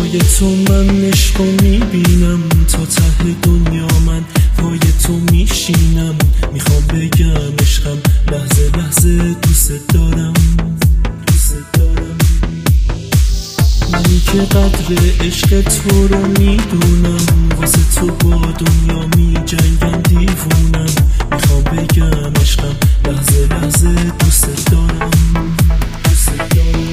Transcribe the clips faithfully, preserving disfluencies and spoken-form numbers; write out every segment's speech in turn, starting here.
جای تو من عشقو میبینم، تا ته دنیا من پای تو میشینم. میخوام بگم عشقم لحظه لحظه دوست دارم، دوست دارم. منی که قدر عشق تو رو میدونم، واسه تو با دنیا میجنگم دیوونم. میخوام بگم عشقم لحظه لحظه دوست دارم، دوست دارم.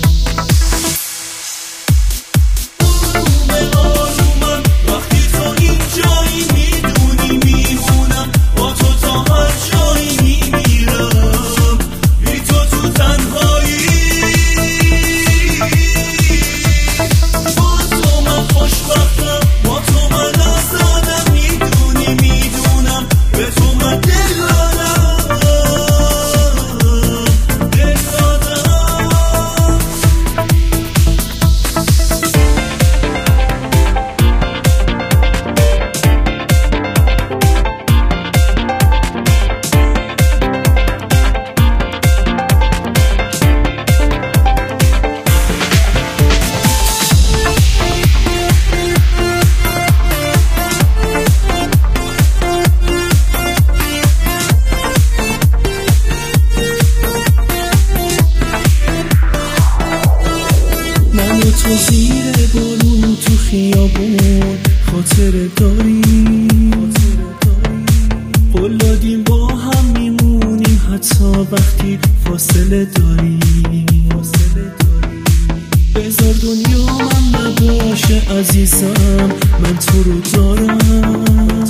تو زیر بارون تو خیابون خاطر داری، قول دادیم با هم میمونیم حتی وقتی فاصله داری. بذار دنیا من نباشه عزیزم، من تو رو دارم.